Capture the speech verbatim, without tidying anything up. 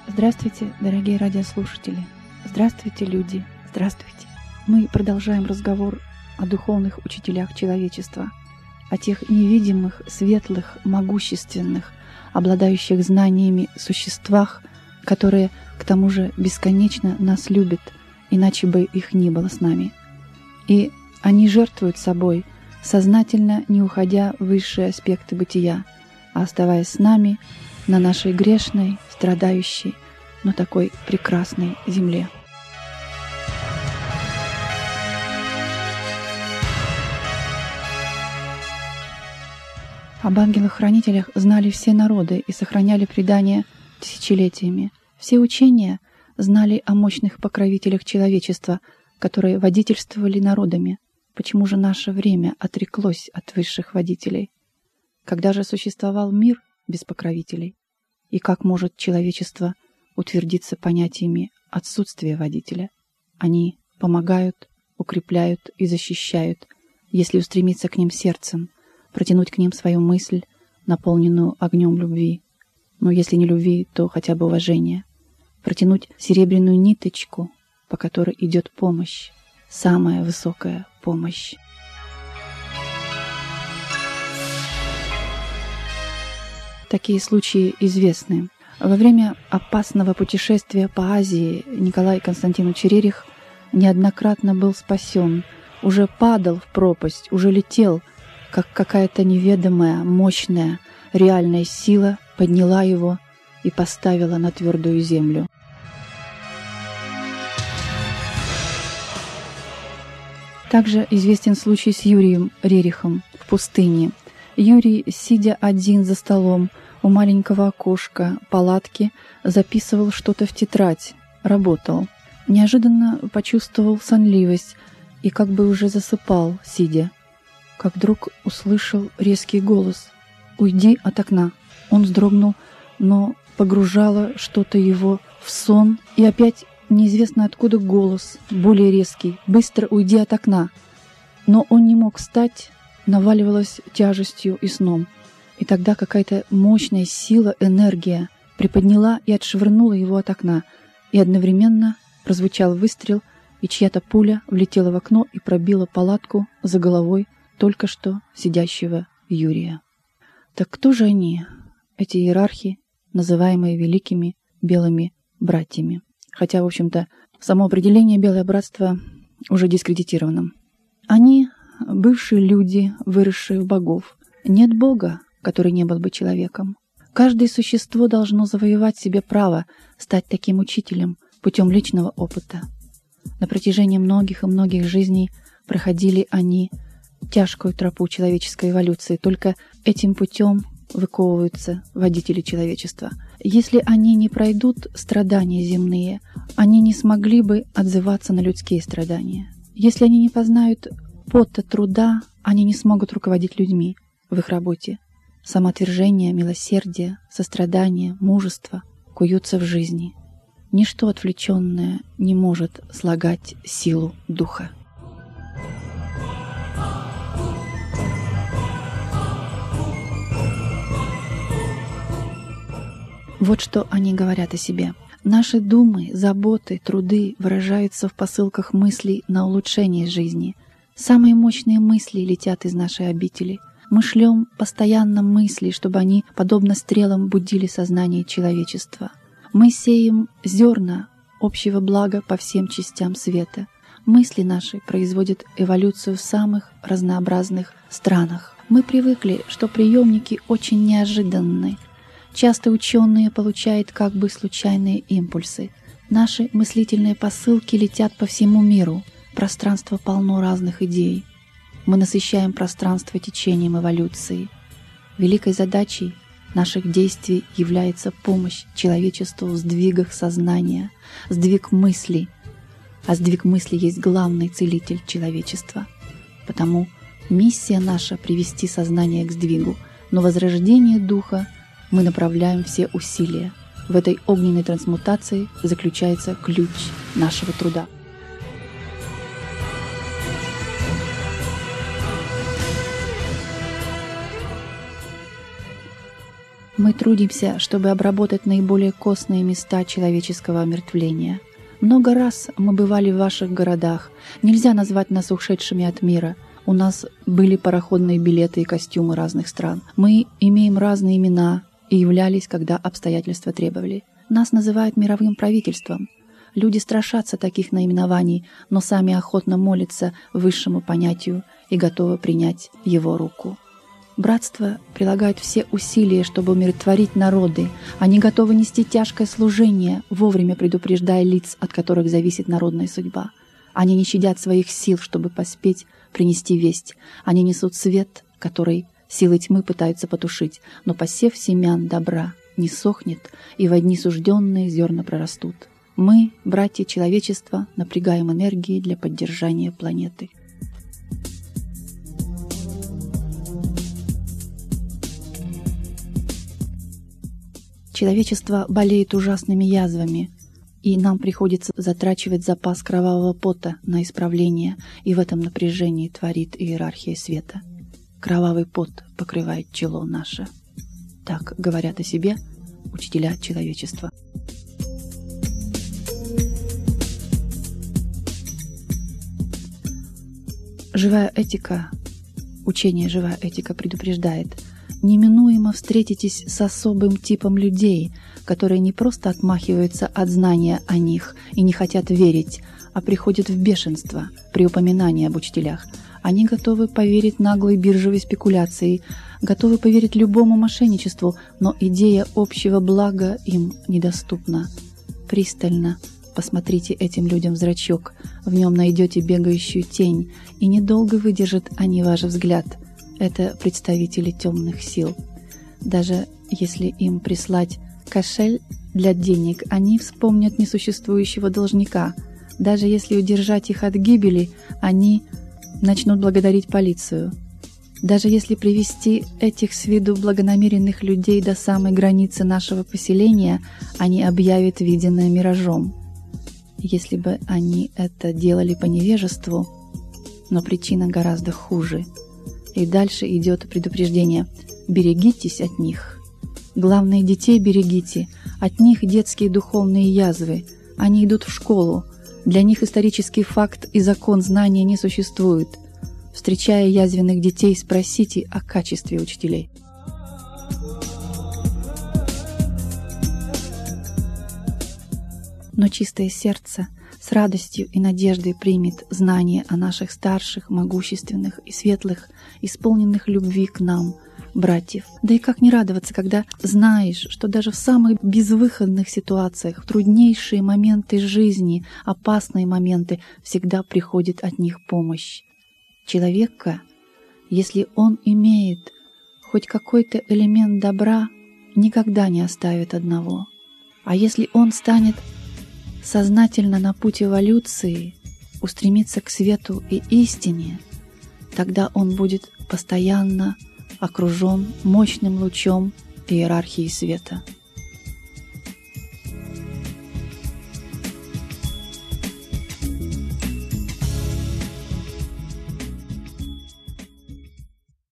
Здравствуйте, дорогие радиослушатели! Здравствуйте, люди! Здравствуйте! Мы продолжаем разговор о духовных учителях человечества, о тех невидимых, светлых, могущественных, обладающих знаниями существах, которые, к тому же, бесконечно нас любят, иначе бы их не было с нами. И они жертвуют собой, сознательно не уходя в высшие аспекты бытия, а оставаясь с нами на нашей грешной, страдающей, но такой прекрасной земле. Об ангелах-хранителях знали все народы и сохраняли предания тысячелетиями. Все учения знали о мощных покровителях человечества, которые водительствовали народами. Почему же наше время отреклось от высших водителей? Когда же существовал мир без покровителей? И как может человечество утвердиться понятиями отсутствия водителя? Они помогают, укрепляют и защищают, если устремиться к ним сердцем, протянуть к ним свою мысль, наполненную огнем любви. Но если не любви, то хотя бы уважения. Протянуть серебряную ниточку, по которой идет помощь, самая высокая помощь. Такие случаи известны. Во время опасного путешествия по Азии Николай Константинович Рерих неоднократно был спасен, уже падал в пропасть, уже летел, как какая-то неведомая, мощная, реальная сила подняла его и поставила на твердую землю. Также известен случай с Юрием Рерихом в пустыне. Юрий, сидя один за столом у маленького окошка палатки, записывал что-то в тетрадь, работал. Неожиданно почувствовал сонливость и как бы уже засыпал, сидя. Как вдруг услышал резкий голос: «Уйди от окна». Он вздрогнул, но погружало что-то его в сон, и опять неизвестно откуда голос, более резкий: «Быстро уйди от окна». Но он не мог встать, наваливалась тяжестью и сном. И тогда какая-то мощная сила, энергия приподняла и отшвырнула его от окна, и одновременно прозвучал выстрел, и чья-то пуля влетела в окно и пробила палатку за головой только что сидящего Юрия. Так кто же они, эти иерархи, называемые великими белыми братьями? Хотя, в общем-то, само определение «белое братство» уже дискредитировано. Они — бывшие люди, выросшие в богов. Нет бога, который не был бы человеком. Каждое существо должно завоевать себе право стать таким учителем путем личного опыта. На протяжении многих и многих жизней проходили они тяжкую тропу человеческой эволюции. Только этим путем выковываются водители человечества. Если они не пройдут страдания земные, они не смогли бы отзываться на людские страдания. Если они не познают пота труда, они не смогут руководить людьми в их работе. Самоотвержение, милосердие, сострадание, мужество куются в жизни. Ничто отвлеченное не может слагать силу духа. Вот что они говорят о себе. Наши думы, заботы, труды выражаются в посылках мыслей на улучшение жизни. Самые мощные мысли летят из нашей обители. Мы шлем постоянно мысли, чтобы они, подобно стрелам, будили сознание человечества. Мы сеем зерна общего блага по всем частям света. Мысли наши производят эволюцию в самых разнообразных странах. Мы привыкли, что приемники очень неожиданны. Часто ученые получают как бы случайные импульсы. Наши мыслительные посылки летят по всему миру. Пространство полно разных идей. Мы насыщаем пространство течением эволюции. Великой задачей наших действий является помощь человечеству в сдвигах сознания, сдвиг мыслей. А сдвиг мыслей есть главный целитель человечества. Потому миссия наша — привести сознание к сдвигу, но возрождение духа мы направляем все усилия. В этой огненной трансмутации заключается ключ нашего труда. Мы трудимся, чтобы обработать наиболее костные места человеческого омертвления. Много раз мы бывали в ваших городах. Нельзя назвать нас ушедшими от мира. У нас были пароходные билеты и костюмы разных стран. Мы имеем разные имена и являлись, когда обстоятельства требовали. Нас называют мировым правительством. Люди страшатся таких наименований, но сами охотно молятся высшему понятию и готовы принять его руку. Братство прилагает все усилия, чтобы умиротворить народы. Они готовы нести тяжкое служение, вовремя предупреждая лиц, от которых зависит народная судьба. Они не щадят своих сил, чтобы поспеть принести весть. Они несут свет, который силы тьмы пытаются потушить, но посев семян добра не сохнет, и во дни сужденные зерна прорастут. Мы, братья человечества, напрягаем энергии для поддержания планеты. Человечество болеет ужасными язвами, и нам приходится затрачивать запас кровавого пота на исправление, и в этом напряжении творит иерархия света. Кровавый пот покрывает чело наше. Так говорят о себе учителя человечества. Живая этика, учение «Живая этика» предупреждает: неминуемо встретитесь с особым типом людей, которые не просто отмахиваются от знания о них и не хотят верить, а приходят в бешенство при упоминании об учителях. Они готовы поверить наглой биржевой спекуляции, готовы поверить любому мошенничеству, но идея общего блага им недоступна. Пристально посмотрите этим людям в зрачок, в нем найдете бегающую тень, и недолго выдержат они ваш взгляд. Это представители темных сил. Даже если им прислать кошель для денег, они вспомнят несуществующего должника. Даже если удержать их от гибели, они начнут благодарить полицию. Даже если привести этих с виду благонамеренных людей до самой границы нашего поселения, они объявят виденное миражом. Если бы они это делали по невежеству, но причина гораздо хуже. И дальше идет предупреждение: берегитесь от них. Главное, детей берегите. От них детские духовные язвы. Они идут в школу. Для них исторический факт и закон знания не существует. Встречая язвенных детей, спросите о качестве учителей. Но чистое сердце с радостью и надеждой примет знание о наших старших, могущественных и светлых, исполненных любви к нам, братьев. Да и как не радоваться, когда знаешь, что даже в самых безвыходных ситуациях, в труднейшие моменты жизни, опасные моменты, всегда приходит от них помощь. Человека, если он имеет хоть какой-то элемент добра, никогда не оставит одного. А если он станет сознательно на путь эволюции, устремиться к свету и истине, тогда он будет постоянно окружен мощным лучом иерархии света.